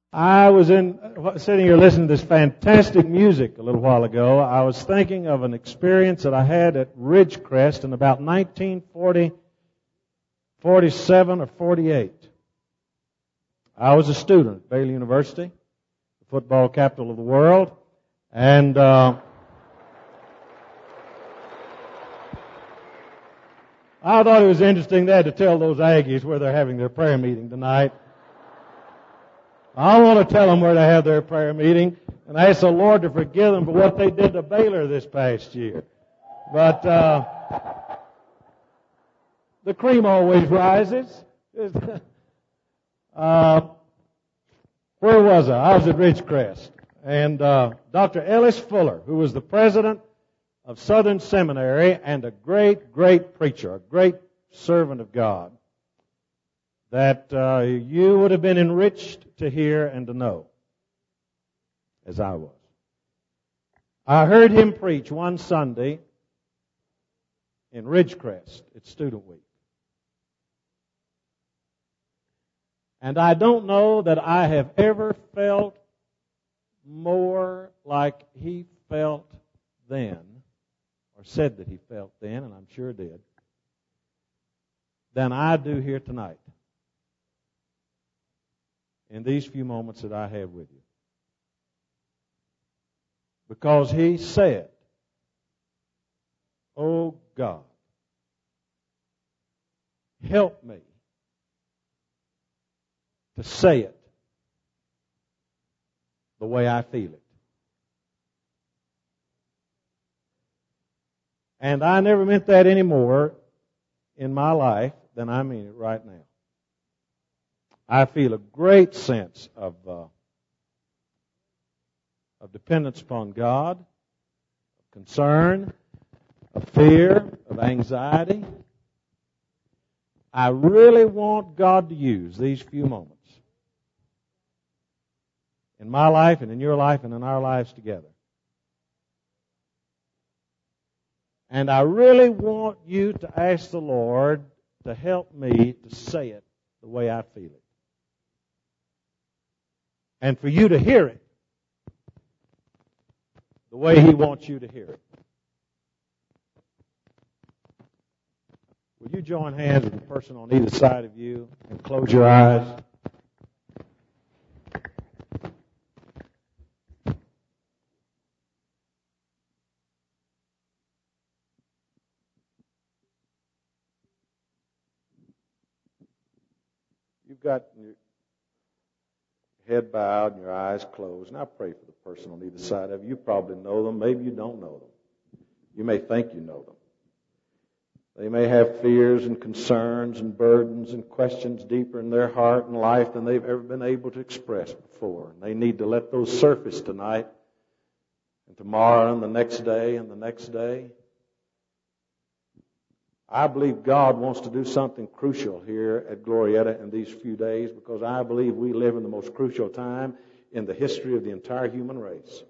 I was sitting here listening to this fantastic music a little while ago. I was thinking of an experience that I had at Ridgecrest in about 1947 or 48. I was a student at Baylor University, the football capital of the world, and I thought it was interesting they had to tell those Aggies where they're having their prayer meeting tonight. I want to tell them where they have their prayer meeting, and I ask the Lord to forgive them for what they did to Baylor this past year. But the cream always rises. Where was I? I was at Ridgecrest, and Dr. Ellis Fuller, who was the president of Southern Seminary and a great, great preacher, a great servant of God, that you would have been enriched to hear and to know, as I was. I heard him preach one Sunday in Ridgecrest at Student Week. And I don't know that I have ever felt more like he felt then, or said that he felt then, and I'm sure did, than I do here tonight, in these few moments that I have with you. Because he said, "Oh God, help me to say it the way I feel it." And I never meant that any more in my life than I mean it right now. I feel a great sense of dependence upon God, of concern, of fear, of anxiety. I really want God to use these few moments in my life and in your life and in our lives together. And I really want you to ask the Lord to help me to say it the way I feel it. And for you to hear it the way He wants you to hear it. Would you join hands with the person on either side of you and close your eyes? You've got your head bowed and your eyes closed. And I pray for the person on either side of you. You probably know them. Maybe you don't know them. You may think you know them. They may have fears and concerns and burdens and questions deeper in their heart and life than they've ever been able to express before. And they need to let those surface tonight and tomorrow and the next day and the next day. I believe God wants to do something crucial here at Glorietta in these few days, because I believe we live in the most crucial time in the history of the entire human race.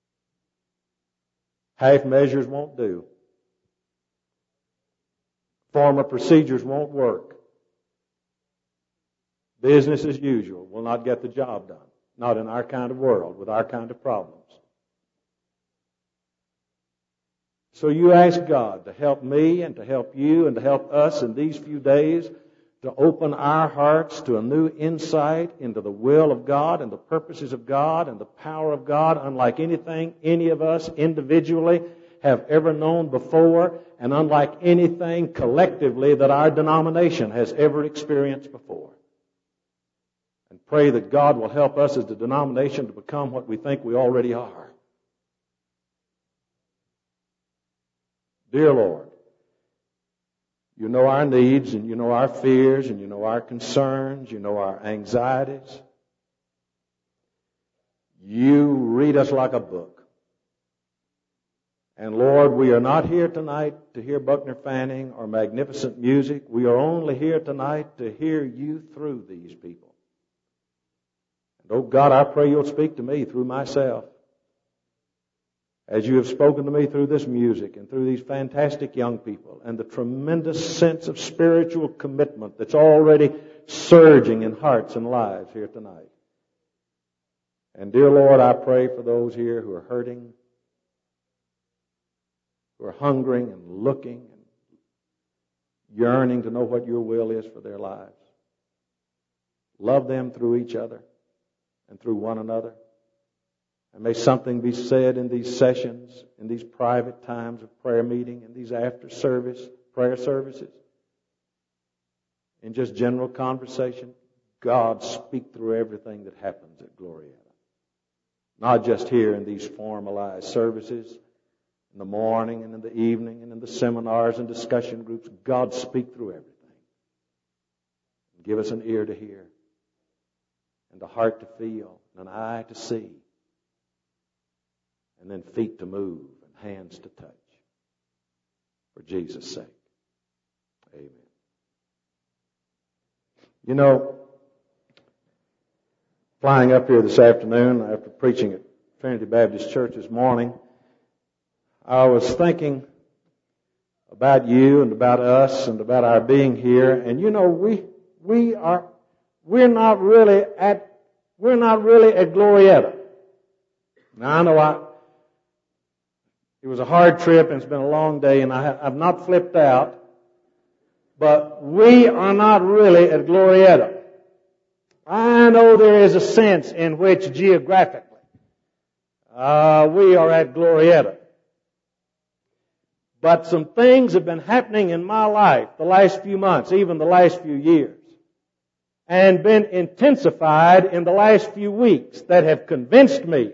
Half measures won't do. Former procedures won't work. Business as usual will not get the job done. Not in our kind of world, with our kind of problems. So you ask God to help me and to help you and to help us in these few days to open our hearts to a new insight into the will of God and the purposes of God and the power of God, unlike anything any of us individually have ever known before, and unlike anything collectively that our denomination has ever experienced before. And pray that God will help us as the denomination to become what we think we already are. Dear Lord, you know our needs, and you know our fears, and you know our concerns, you know our anxieties. You read us like a book. And Lord, we are not here tonight to hear Buckner Fanning or magnificent music. We are only here tonight to hear you through these people. And oh God, I pray you'll speak to me through myself, as you have spoken to me through this music and through these fantastic young people and the tremendous sense of spiritual commitment that's already surging in hearts and lives here tonight. And dear Lord, I pray for those here who are hurting, who are hungering and looking and yearning to know what your will is for their lives. Love them through each other and through one another. And may something be said in these sessions, in these private times of prayer meeting, in these after-service prayer services, in just general conversation. God, speak through everything that happens at Glorieta. Not just here in these formalized services, in the morning and in the evening and in the seminars and discussion groups. God, speak through everything. Give us an ear to hear, and a heart to feel, and an eye to see, and then feet to move and hands to touch. For Jesus' sake. Amen. You know, flying up here this afternoon after preaching at Trinity Baptist Church this morning, I was thinking about you and about us and about our being here. And you know, we're not really at Glorieta. Now I know it was a hard trip and it's been a long day and I've not flipped out, but we are not really at Glorieta. I know there is a sense in which geographically we are at Glorieta. But some things have been happening in my life the last few months, even the last few years, and been intensified in the last few weeks that have convinced me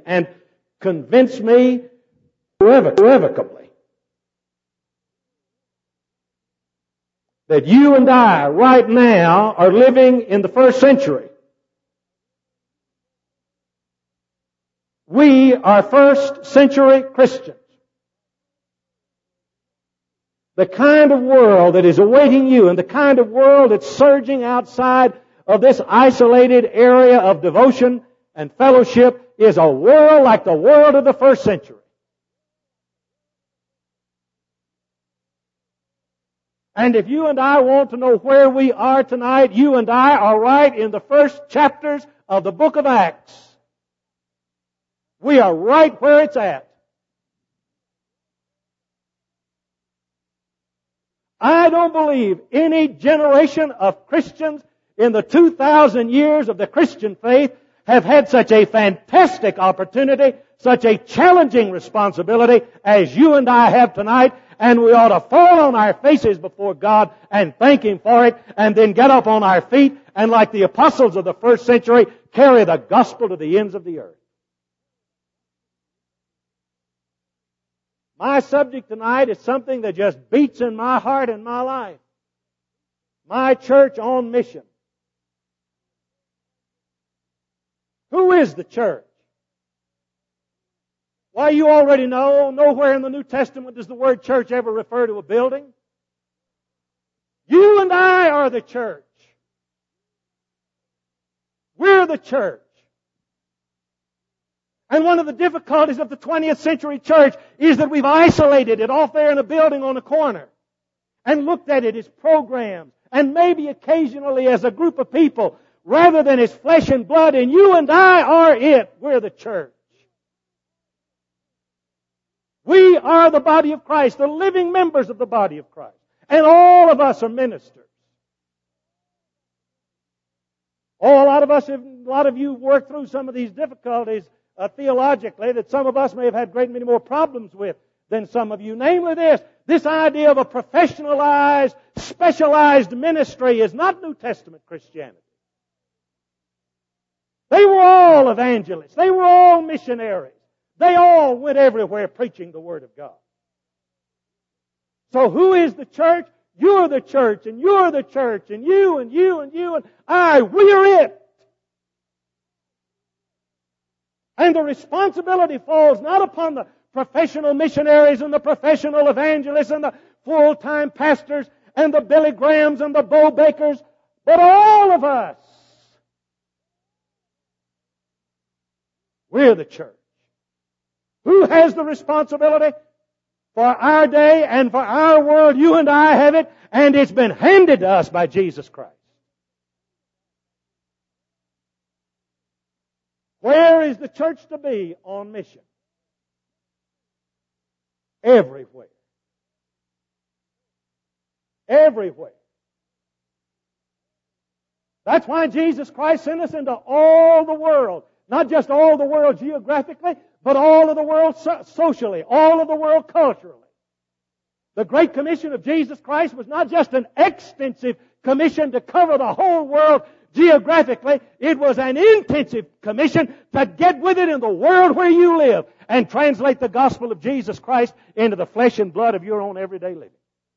irrevocably that you and I right now are living in the first century. We are first century Christians. The kind of world that is awaiting you and the kind of world that's surging outside of this isolated area of devotion and fellowship is a world like the world of the first century. And if you and I want to know where we are tonight, you and I are right in the first chapters of the book of Acts. We are right where it's at. I don't believe any generation of Christians in the 2,000 years of the Christian faith have had such a fantastic opportunity, such a challenging responsibility as you and I have tonight, and we ought to fall on our faces before God and thank Him for it, and then get up on our feet and, like the apostles of the first century, carry the gospel to the ends of the earth. My subject tonight is something that just beats in my heart and my life. My church on mission. Who is the church? Why, you already know, nowhere in the New Testament does the word church ever refer to a building. You and I are the church. We're the church. And one of the difficulties of the 20th century church is that we've isolated it off there in a building on a corner and looked at it as programs and maybe occasionally as a group of people rather than as flesh and blood. And you and I are it. We're the church. We are the body of Christ, the living members of the body of Christ. And all of us are ministers. Oh, a lot of you worked through some of these difficulties theologically that some of us may have had great many more problems with than some of you. Namely this idea of a professionalized, specialized ministry is not New Testament Christianity. They were all evangelists. They were all missionaries. They all went everywhere preaching the Word of God. So who is the church? You're the church, and you're the church, and you, and you, and you, and I. We are it. And the responsibility falls not upon the professional missionaries and the professional evangelists and the full-time pastors and the Billy Grahams and the Bo Bakers, but all of us. We're the church. Who has the responsibility for our day and for our world? You and I have it, and it's been handed to us by Jesus Christ. Where is the church to be on mission? Everywhere. Everywhere. That's why Jesus Christ sent us into all the world. Not just all the world geographically, but all of the world socially, all of the world culturally. The Great Commission of Jesus Christ was not just an extensive commission to cover the whole world geographically. It was an intensive commission to get with it in the world where you live and translate the gospel of Jesus Christ into the flesh and blood of your own everyday living.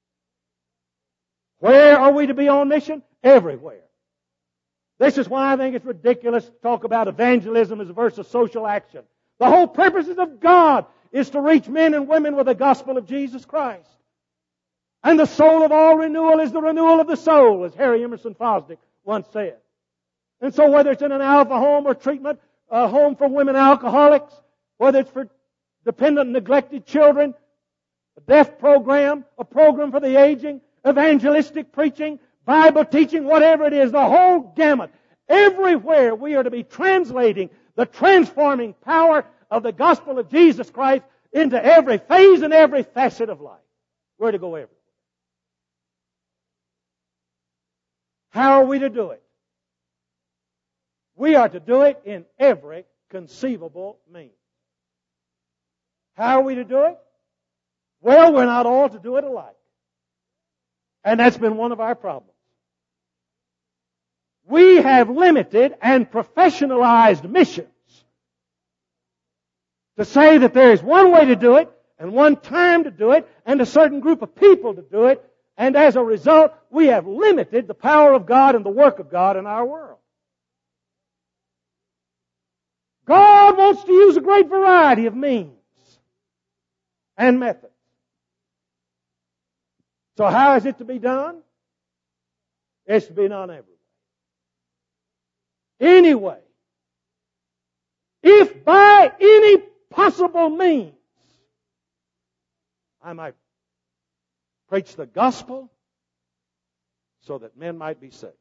Where are we to be on mission? Everywhere. This is why I think it's ridiculous to talk about evangelism as versus social action. The whole purposes of God is to reach men and women with the gospel of Jesus Christ. And the soul of all renewal is the renewal of the soul, as Harry Emerson Fosdick once said. And so whether it's in an alpha home or treatment, a home for women alcoholics, whether it's for dependent and neglected children, a deaf program, a program for the aging, evangelistic preaching, Bible teaching, whatever it is, the whole gamut. Everywhere we are to be translating the transforming power of the gospel of Jesus Christ into every phase and every facet of life. We're to go everywhere. How are we to do it? We are to do it in every conceivable means. How are we to do it? Well, we're not all to do it alike. And that's been one of our problems. We have limited and professionalized missions to say that there is one way to do it and one time to do it and a certain group of people to do it, and as a result, we have limited the power of God and the work of God in our world. God wants to use a great variety of means and methods. So how is it to be done? It's to be done everywhere. Anyway, if by any possible means I might preach the gospel so that men might be saved.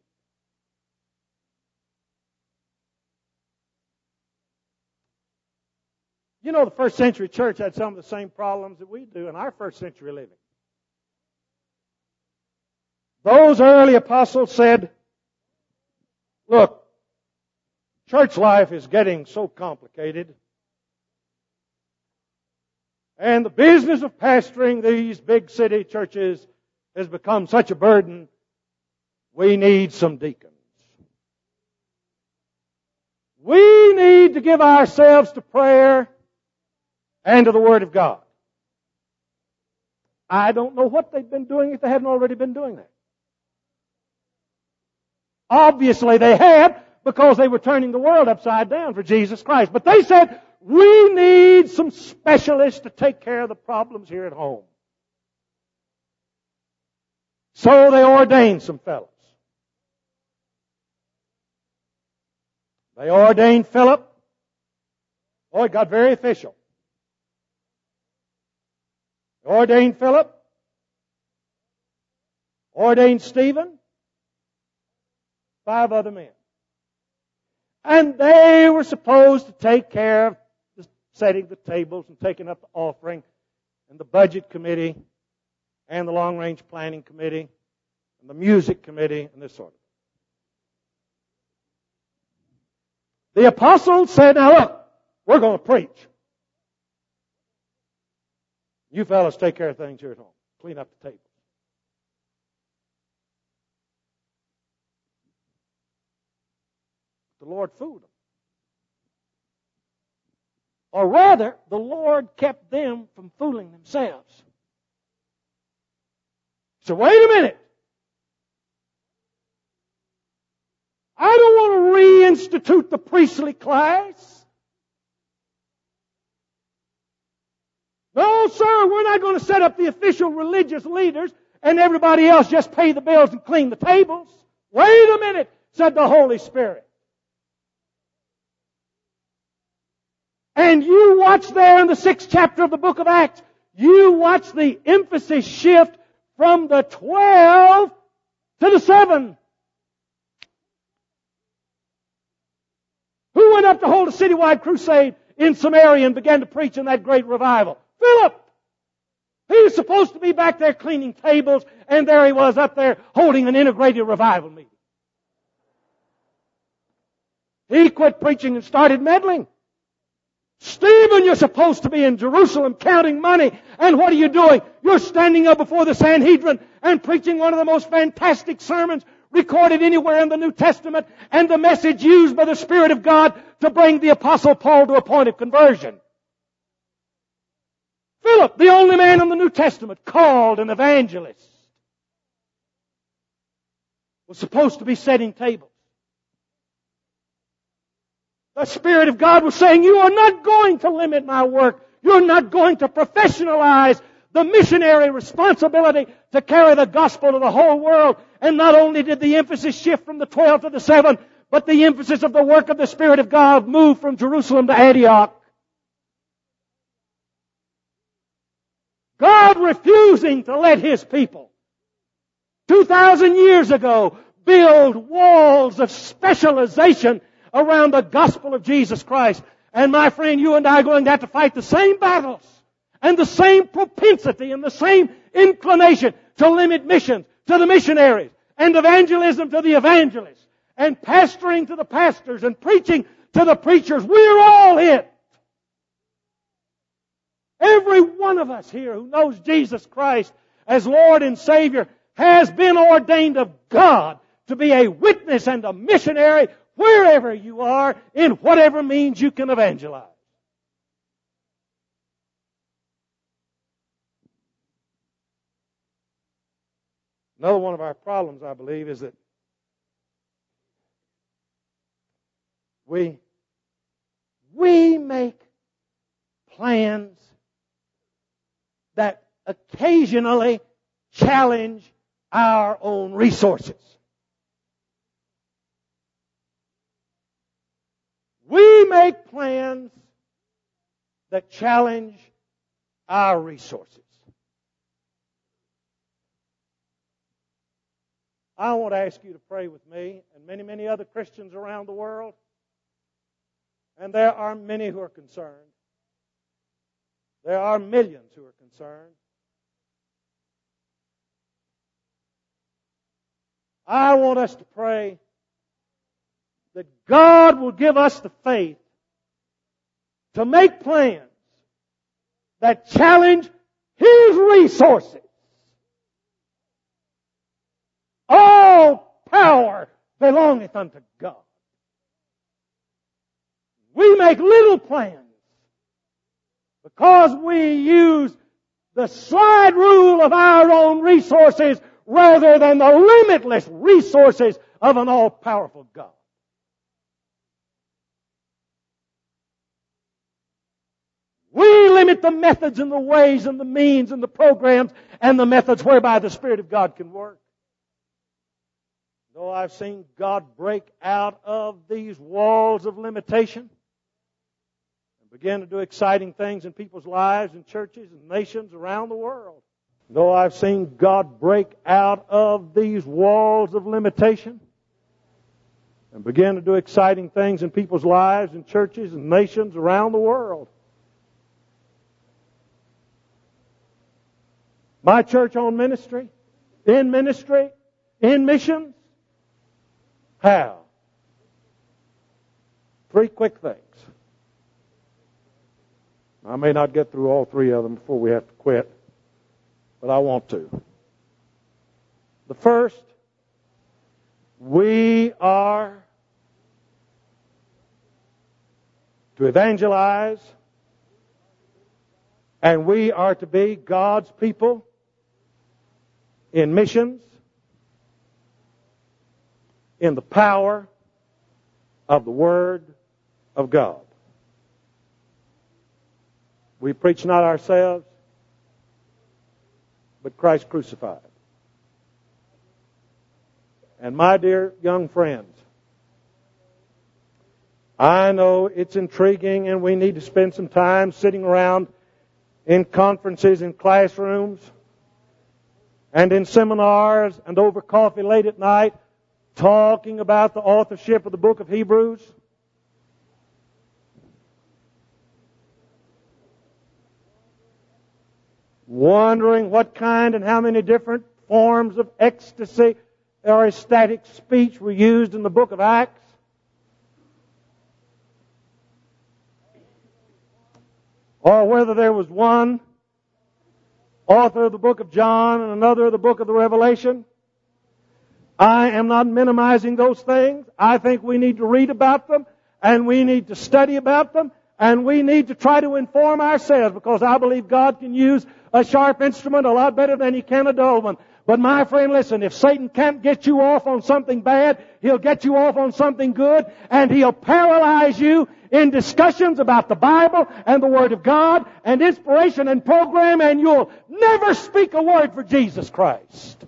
You know, the first century church had some of the same problems that we do in our first century living. Those early apostles said, look, church life is getting so complicated, and the business of pastoring these big city churches has become such a burden, we need some deacons. We need to give ourselves to prayer and to the Word of God. I don't know what they've been doing if they hadn't already been doing that. Obviously they had, because they were turning the world upside down for Jesus Christ. But they said, we need some specialists to take care of the problems here at home. So they ordained some fellows. They ordained Philip. Oh, it got very official. They ordained Philip. Ordained Stephen. 5 other men. And they were supposed to take care of setting the tables and taking up the offering and the budget committee and the long-range planning committee and the music committee and this sort of thing. The apostles said, now look, we're going to preach. You fellas take care of things here at home. Clean up the tables. The Lord fooled them. Or rather, the Lord kept them from fooling themselves. So wait a minute. I don't want to reinstitute the priestly class. No, sir, we're not going to set up the official religious leaders and everybody else just pay the bills and clean the tables. Wait a minute, said the Holy Spirit. And you watch there in the 6th chapter of the book of Acts, you watch the emphasis shift from the 12 to the 7. Who went up to hold a citywide crusade in Samaria and began to preach in that great revival. Philip! He was supposed to be back there cleaning tables, and there he was up there holding an integrated revival meeting. He quit preaching and started meddling. Stephen, you're supposed to be in Jerusalem counting money, and what are you doing? You're standing up before the Sanhedrin and preaching one of the most fantastic sermons recorded anywhere in the New Testament, and the message used by the Spirit of God to bring the Apostle Paul to a point of conversion. Philip, the only man in the New Testament called an evangelist, was supposed to be setting tables. The Spirit of God was saying, you are not going to limit my work. You're not going to professionalize the missionary responsibility to carry the gospel to the whole world. And not only did the emphasis shift from the 12 to the 7, but the emphasis of the work of the Spirit of God moved from Jerusalem to Antioch. God refusing to let His people 2,000 years ago build walls of specialization around the gospel of Jesus Christ. And my friend, you and I are going to have to fight the same battles and the same propensity and the same inclination to limit missions to the missionaries and evangelism to the evangelists and pastoring to the pastors and preaching to the preachers. We're all it. Every one of us here who knows Jesus Christ as Lord and Savior has been ordained of God to be a witness and a missionary wherever you are, in whatever means you can evangelize. Another one of our problems, I believe, is that we make plans that occasionally challenge our own resources. We make plans that challenge our resources. I want to ask you to pray with me and many, many other Christians around the world. And there are many who are concerned. There are millions who are concerned. I want us to pray that God will give us the faith to make plans that challenge His resources. All power belongeth unto God. We make little plans because we use the slide rule of our own resources rather than the limitless resources of an all-powerful God. We limit the methods and the ways and the means and the programs and the methods whereby the Spirit of God can work. Though I've seen God break out of these walls of limitation and begin to do exciting things in people's lives and churches and nations around the world. Though I've seen God break out of these walls of limitation and begin to do exciting things in people's lives and churches and nations around the world. My church on ministry, in missions. How? 3 quick things. I may not get through all 3 of them before we have to quit, but I want to. The first, we are to evangelize, and we are to be God's people in missions, in the power of the Word of God. We preach not ourselves, but Christ crucified. And my dear young friends, I know it's intriguing and we need to spend some time sitting around in conferences, in classrooms, and in seminars, and over coffee late at night, talking about the authorship of the book of Hebrews. wondering what kind and how many different forms of ecstasy or ecstatic speech were used in the book of Acts? Or whether there was one author of the book of John and another of the book of the Revelation? I am not minimizing those things. I think we need to read about them, and we need to study about them, and we need to try to inform ourselves, because I believe God can use a sharp instrument a lot better than He can a dull one. But my friend, listen, if Satan can't get you off on something bad, he'll get you off on something good, and he'll paralyze you in discussions about the Bible and the Word of God and inspiration and program, and you'll never speak a word for Jesus Christ.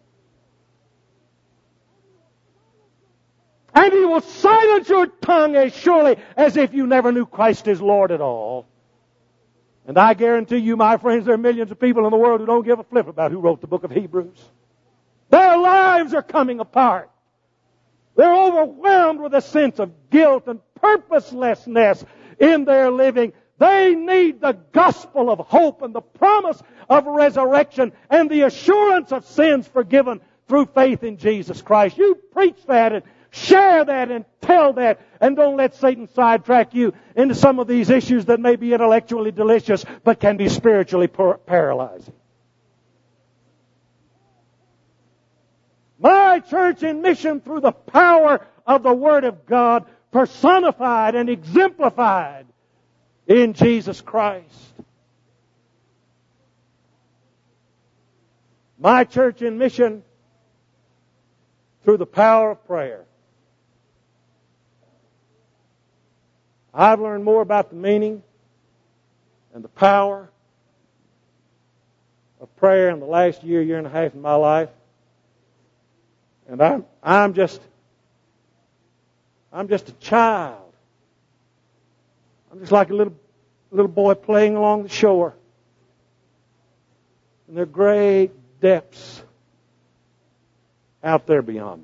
And he will silence your tongue as surely as if you never knew Christ as Lord at all. And I guarantee you, my friends, there are millions of people in the world who don't give a flip about who wrote the book of Hebrews. Their lives are coming apart. They're overwhelmed with a sense of guilt and purposelessness in their living. They need the gospel of hope and the promise of resurrection and the assurance of sins forgiven through faith in Jesus Christ. You preach that and share that and tell that, and don't let Satan sidetrack you into some of these issues that may be intellectually delicious but can be spiritually paralyzing. My church in mission through the power of the Word of God, personified and exemplified in Jesus Christ. My church in mission through the power of prayer. I've learned more about the meaning and the power of prayer in the last year and a half of my life. And I'm just a child. I'm just like a little boy playing along the shore. And there are great depths out there beyond me.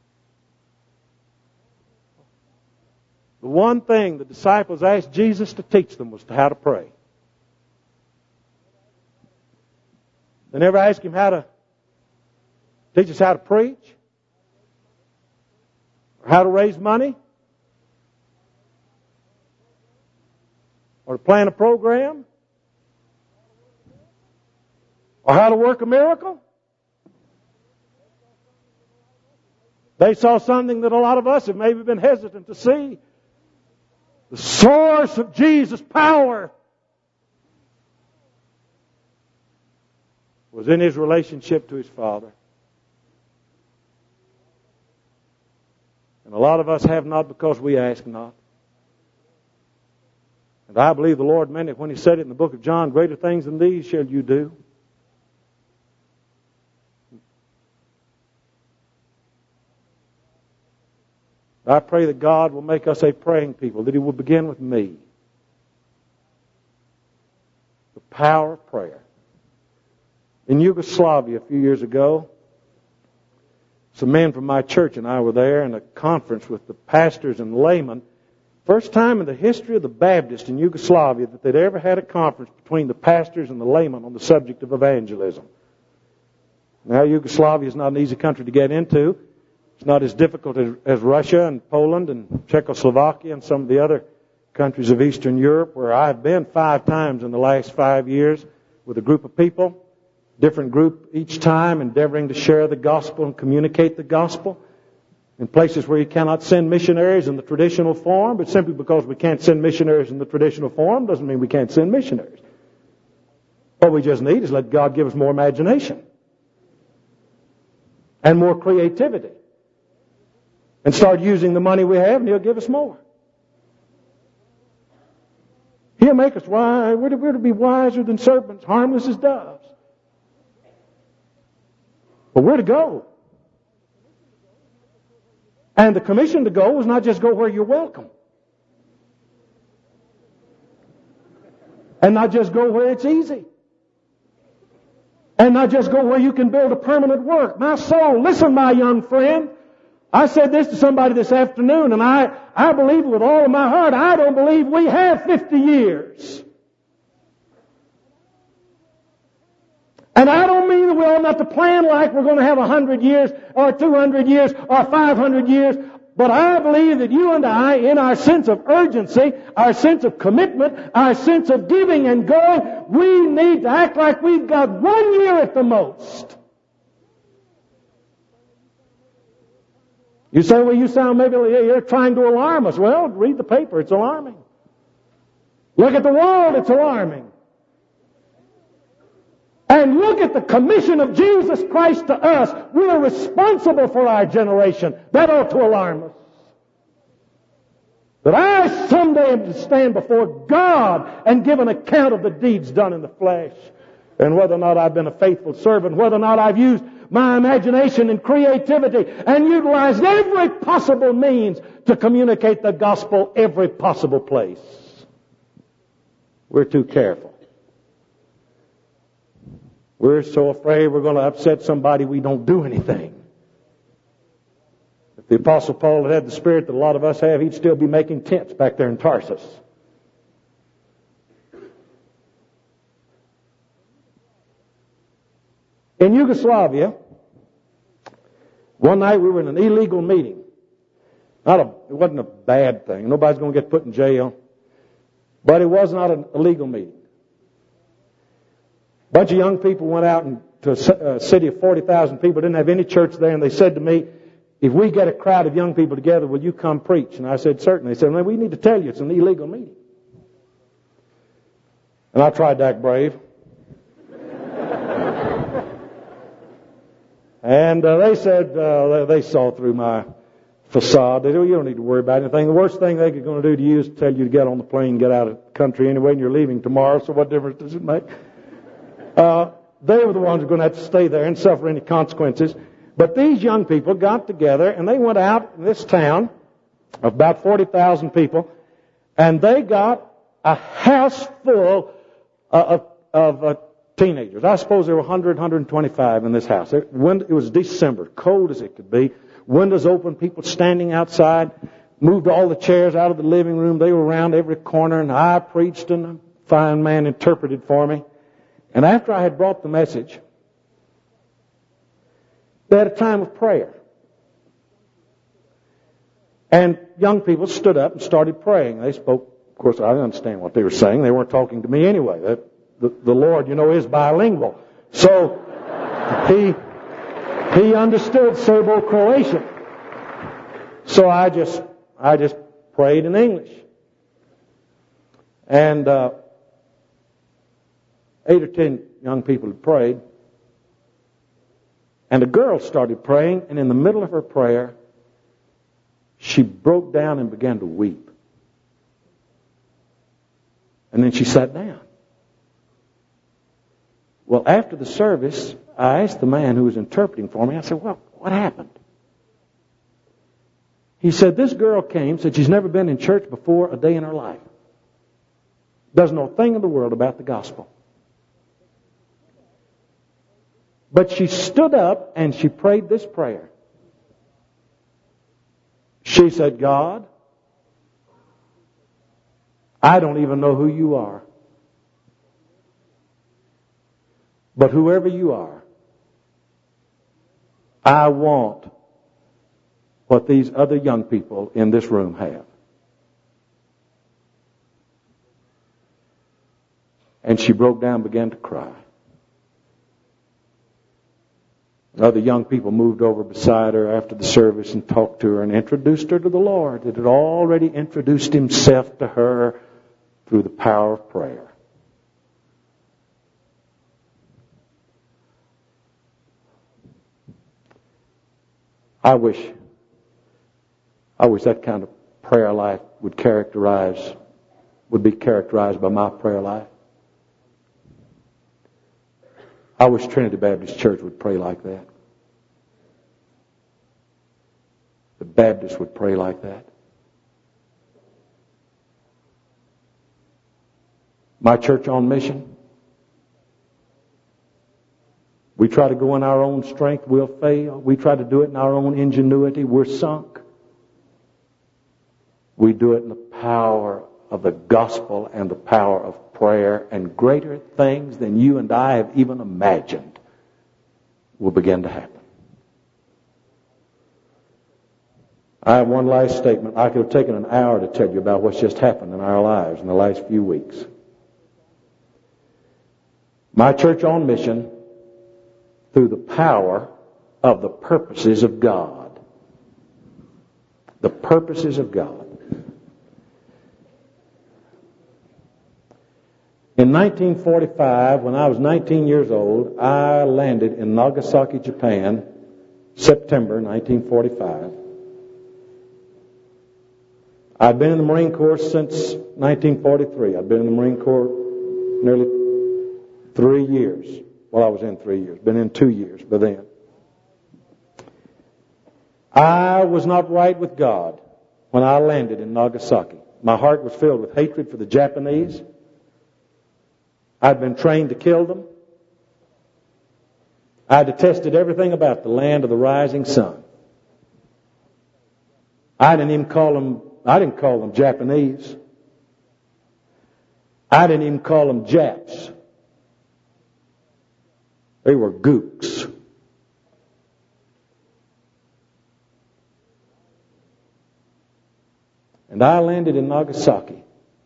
The one thing the disciples asked Jesus to teach them was how to pray. They never asked Him how to teach us how to preach, or how to raise money, or to plan a program, or how to work a miracle. They saw something that a lot of us have maybe been hesitant to see. The source of Jesus' power was in His relationship to His Father. And a lot of us have not because we ask not. And I believe the Lord meant it when He said it in the book of John, greater things than these shall you do. I pray that God will make us a praying people, that He will begin with me. The power of prayer. In Yugoslavia a few years ago, some men from my church and I were there in a conference with the pastors and laymen. First time in the history of the Baptists in Yugoslavia that they'd ever had a conference between the pastors and the laymen on the subject of evangelism. Now, Yugoslavia is not an easy country to get into. It's not as difficult as Russia and Poland and Czechoslovakia and some of the other countries of Eastern Europe, where I've been 5 times in the last 5 years with a group of people, different group each time, endeavoring to share the gospel and communicate the gospel in places where you cannot send missionaries in the traditional form. But simply because we can't send missionaries in the traditional form doesn't mean we can't send missionaries. What we just need is let God give us more imagination and more creativity. And start using the money we have, and He'll give us more. He'll make us wise. We're to be wiser than serpents, harmless as doves. But we're to go. And the commission to go is not just go where you're welcome. And not just go where it's easy. And not just go where you can build a permanent work. My soul, listen, my young friend. I said this to somebody this afternoon, and I believe with all of my heart, I don't believe we have 50 years. And I don't mean that we ought not to plan like we're going to have 100 years or 200 years or 500 years. But I believe that you and I, in our sense of urgency, our sense of commitment, our sense of giving and going, we need to act like we've got 1 year at the most. You say, well, you sound maybe you're trying to alarm us. Well, read the paper. It's alarming. Look at the world. It's alarming. And look at the commission of Jesus Christ to us. We are responsible for our generation. That ought to alarm us. That I someday am to stand before God and give an account of the deeds done in the flesh. And whether or not I've been a faithful servant, whether or not I've used my imagination and creativity and utilized every possible means to communicate the gospel every possible place. We're too careful. We're so afraid we're going to upset somebody we don't do anything. If the Apostle Paul had the spirit that a lot of us have, he'd still be making tents back there in Tarsus. In Yugoslavia, one night we were in an illegal meeting. It wasn't a bad thing. Nobody's going to get put in jail. But it was not an illegal meeting. A bunch of young people went out to a city of 40,000 people, didn't have any church there, and they said to me, if we get a crowd of young people together, will you come preach? And I said, certainly. They said, well, we need to tell you it's an illegal meeting. And I tried to act brave. And they said, they saw through my facade. They said, well, you don't need to worry about anything. The worst thing they're going to do to you is tell you to get on the plane and get out of the country anyway, and you're leaving tomorrow, so what difference does it make? They were the ones who were going to have to stay there and suffer any consequences. But these young people got together, and they went out in this town of about 40,000 people, and they got a house full of teenagers. I suppose there were 100, 125 in this house. It was December, cold as it could be. Windows open, people standing outside. Moved all the chairs out of the living room. They were around every corner, and I preached, and a fine man interpreted for me. And after I had brought the message, they had a time of prayer. And young people stood up and started praying. They spoke, of course, I didn't understand what they were saying. They weren't talking to me anyway. The Lord, is bilingual. So he understood Serbo-Croatian. So I just prayed in English. And 8 or 10 young people had prayed. And a girl started praying, and in the middle of her prayer, she broke down and began to weep. And then she sat down. Well, after the service, I asked the man who was interpreting for me, I said, well, what happened? He said, this girl came, said she's never been in church before a day in her life. Doesn't know a thing in the world about the gospel. But she stood up and she prayed this prayer. She said, God, I don't even know who you are. But whoever you are, I want what these other young people in this room have. And she broke down and began to cry. Other young people moved over beside her after the service and talked to her and introduced her to the Lord that had already introduced Himself to her through the power of prayer. I wish that kind of prayer life would be characterized by my prayer life. I wish Trinity Baptist Church would pray like that. The Baptists would pray like that. My church on mission, we try to go in our own strength, we'll fail. We try to do it in our own ingenuity, we're sunk. We do it in the power of the gospel and the power of prayer, and greater things than you and I have even imagined will begin to happen. I have one last statement. I could have taken an hour to tell you about what's just happened in our lives in the last few weeks. My church on mission, through the power of the purposes of God. The purposes of God. In 1945, when I was 19 years old, I landed in Nagasaki, Japan, September 1945. I'd been in the Marine Corps since 1943. I'd been in the Marine Corps nearly 3 years. Well, I was in 3 years. Been in 2 years by then. I was not right with God when I landed in Nagasaki. My heart was filled with hatred for the Japanese. I'd been trained to kill them. I detested everything about the land of the rising sun. I didn't call them Japanese. I didn't even call them Japs. They were gooks. And I landed in Nagasaki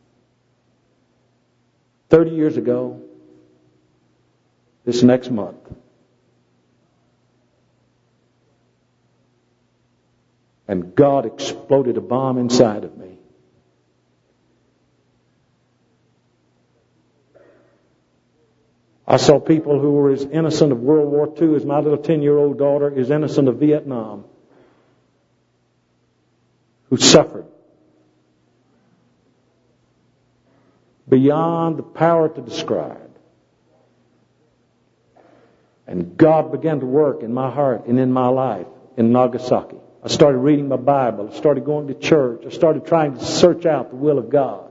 30 years ago, this next month. And God exploded a bomb inside of me. I saw people who were as innocent of World War II as my little 10-year-old daughter is innocent of Vietnam, who suffered beyond the power to describe. And God began to work in my heart and in my life in Nagasaki. I started reading my Bible. I started going to church. I started trying to search out the will of God.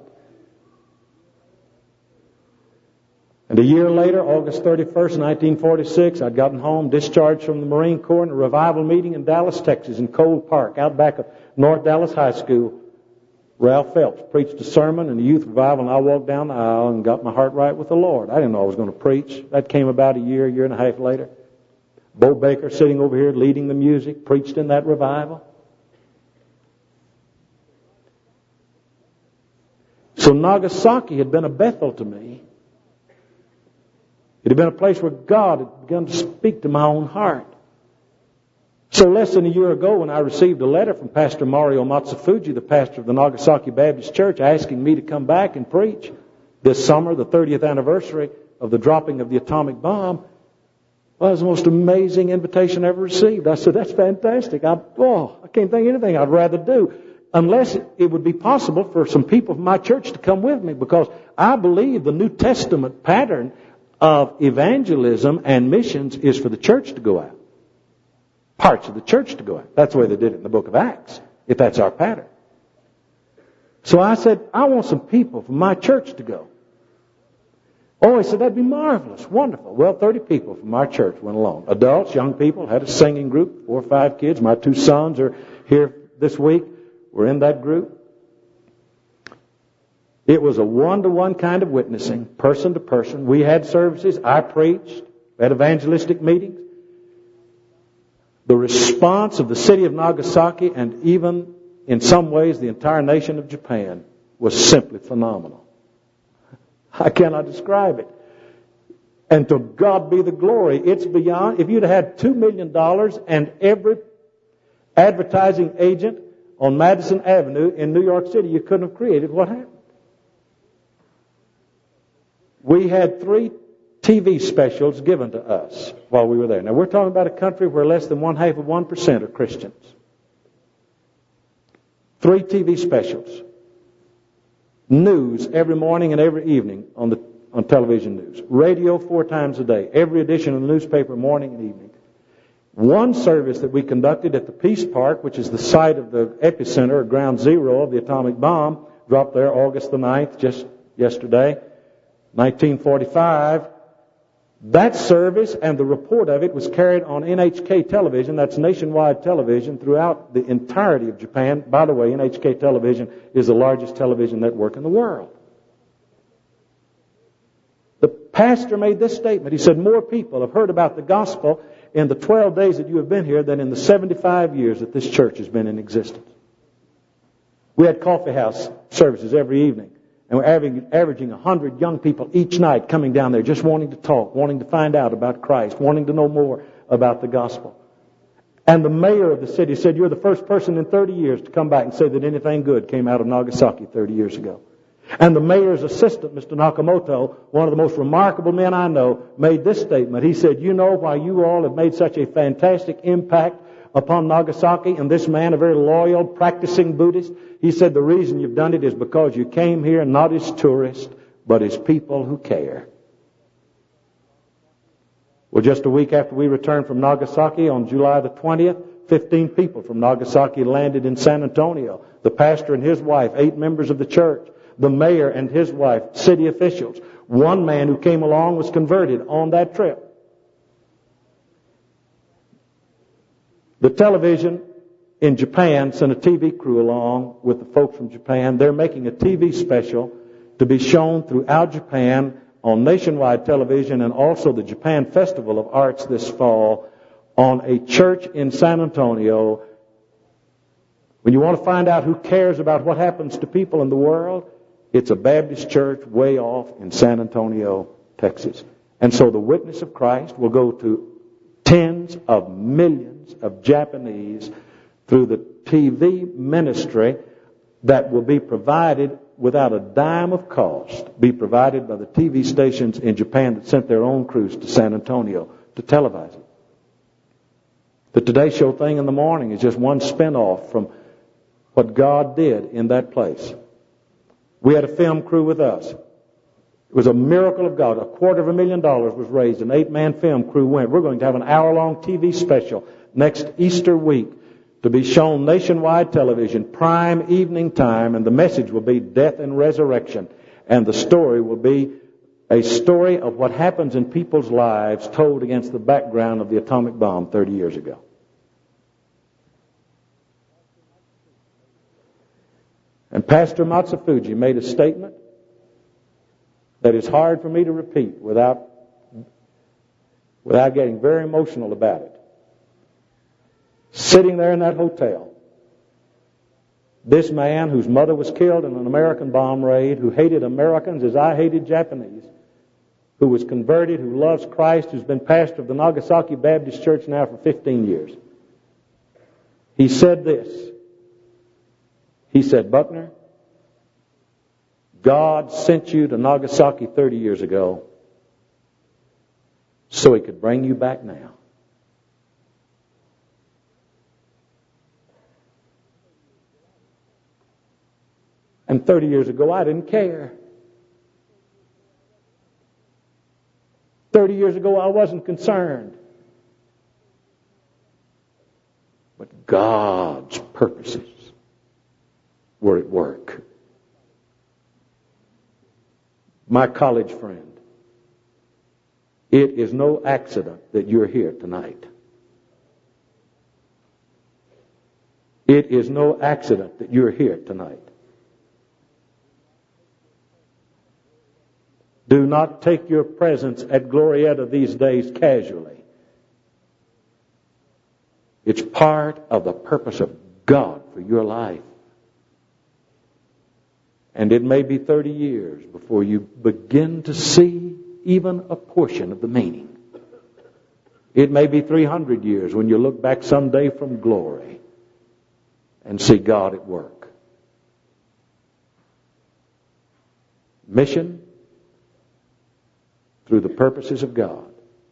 And a year later, August 31st, 1946, I'd gotten home, discharged from the Marine Corps in a revival meeting in Dallas, Texas, in Cole Park, out back of North Dallas High School. Ralph Phelps preached a sermon in the youth revival, and I walked down the aisle and got my heart right with the Lord. I didn't know I was going to preach. That came about a year and a half later. Bo Baker, sitting over here leading the music, preached in that revival. So Nagasaki had been a Bethel to me. It had been a place where God had begun to speak to my own heart. So less than a year ago, when I received a letter from Pastor Mario Matsufuji, the pastor of the Nagasaki Baptist Church, asking me to come back and preach this summer, the 30th anniversary of the dropping of the atomic bomb, well, it was the most amazing invitation I ever received. I said, that's fantastic. I can't think of anything I'd rather do, unless it would be possible for some people from my church to come with me, because I believe the New Testament pattern of evangelism and missions is for the church to go out. Parts of the church to go out. That's the way they did it in the book of Acts, if that's our pattern. So I said, I want some people from my church to go. Oh, he said, that'd be marvelous, wonderful. Well, 30 people from our church went along. Adults, young people, had a singing group, 4 or 5 kids. My 2 sons are here this week. We're in that group. It was a one-to-one kind of witnessing, person to person. We had services. I preached. We had evangelistic meetings. The response of the city of Nagasaki, and even in some ways the entire nation of Japan, was simply phenomenal. I cannot describe it. And to God be the glory. It's beyond. If you'd had $2 million and every advertising agent on Madison Avenue in New York City, you couldn't have created what happened. We had 3 TV specials given to us while we were there. Now, we're talking about a country where less than 0.5% are Christians. 3 TV specials. News every morning and every evening on television news. Radio 4 times a day. Every edition of the newspaper, morning and evening. One service that we conducted at the Peace Park, which is the site of the epicenter or ground zero of the atomic bomb, dropped there August the 9th, just yesterday, 1945. That service and the report of it was carried on NHK television, that's nationwide television, throughout the entirety of Japan. By the way, NHK television is the largest television network in the world. The pastor made this statement. He said, more people have heard about the gospel in the 12 days that you have been here than in the 75 years that this church has been in existence. We had coffee house services every evening, and we're averaging 100 young people each night coming down there just wanting to talk, wanting to find out about Christ, wanting to know more about the gospel. And the mayor of the city said, you're the first person in 30 years to come back and say that anything good came out of Nagasaki 30 years ago. And the mayor's assistant, Mr. Nakamoto, one of the most remarkable men I know, made this statement. He said, you know why you all have made such a fantastic impact upon Nagasaki, and this man, a very loyal, practicing Buddhist? He said, the reason you've done it is because you came here not as tourists, but as people who care. Well, just a week after we returned from Nagasaki, on July the 20th, 15 people from Nagasaki landed in San Antonio. The pastor and his wife, 8 members of the church, the mayor and his wife, city officials. One man who came along was converted on that trip. The television in Japan sent a TV crew along with the folks from Japan. They're making a TV special to be shown throughout Japan on nationwide television, and also the Japan Festival of Arts this fall, on a church in San Antonio. When you want to find out who cares about what happens to people in the world, it's a Baptist church way off in San Antonio, Texas. And so the witness of Christ will go to tens of millions of Japanese through the TV ministry that will be provided without a dime of cost, be provided by the TV stations in Japan that sent their own crews to San Antonio to televise it. The Today Show thing in the morning is just one spin-off from what God did in that place. We had a film crew with us. It was a miracle of God. $250,000 was raised. An 8-man film crew went. We're going to have an hour-long TV special next Easter week to be shown nationwide television, prime evening time, and the message will be death and resurrection. And the story will be a story of what happens in people's lives told against the background of the atomic bomb 30 years ago. And Pastor Matsufuji made a statement that is hard for me to repeat without getting very emotional about it. Sitting there in that hotel, this man whose mother was killed in an American bomb raid, who hated Americans as I hated Japanese, who was converted, who loves Christ, who's been pastor of the Nagasaki Baptist Church now for 15 years. He said this. He said, Buckner, God sent you to Nagasaki 30 years ago so He could bring you back now. And 30 years ago, I didn't care. 30 years ago, I wasn't concerned. But God's purposes were at work. My college friend, it is no accident that you're here tonight. It is no accident that you're here tonight. Do not take your presence at Glorieta these days casually. It's part of the purpose of God for your life. And it may be 30 years before you begin to see even a portion of the meaning. It may be 300 years when you look back someday from glory and see God at work. Mission through the purposes of God.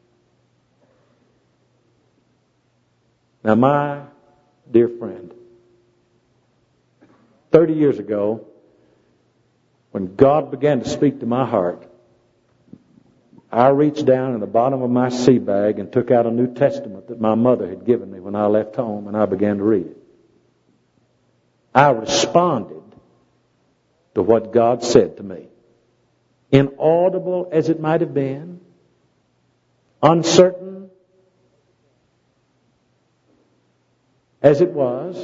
Now, my dear friend, 30 years ago, when God began to speak to my heart, I reached down in the bottom of my sea bag and took out a New Testament that my mother had given me when I left home, and I began to read it. I responded to what God said to me. Inaudible as it might have been, uncertain as it was,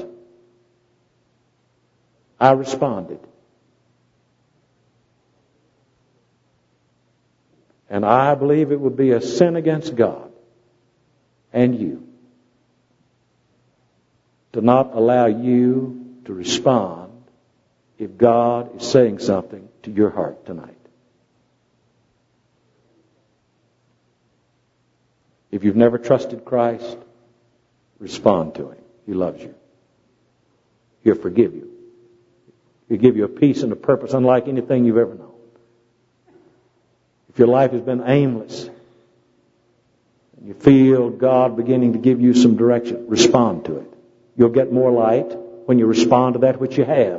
I responded. And I believe it would be a sin against God and you to not allow you to respond if God is saying something to your heart tonight. If you've never trusted Christ, respond to Him. He loves you. He'll forgive you. He'll give you a peace and a purpose unlike anything you've ever known. If your life has been aimless and you feel God beginning to give you some direction, respond to it. You'll get more light when you respond to that which you have.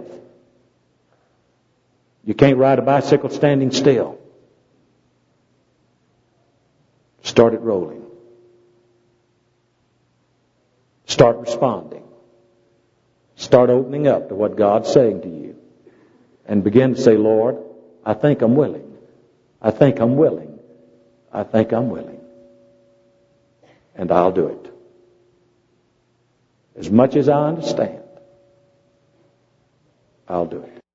You can't ride a bicycle standing still. Start it rolling. Start responding. Start opening up to what God's saying to you. And begin to say, Lord, I think I'm willing. I think I'm willing. I think I'm willing. And I'll do it. As much as I understand, I'll do it.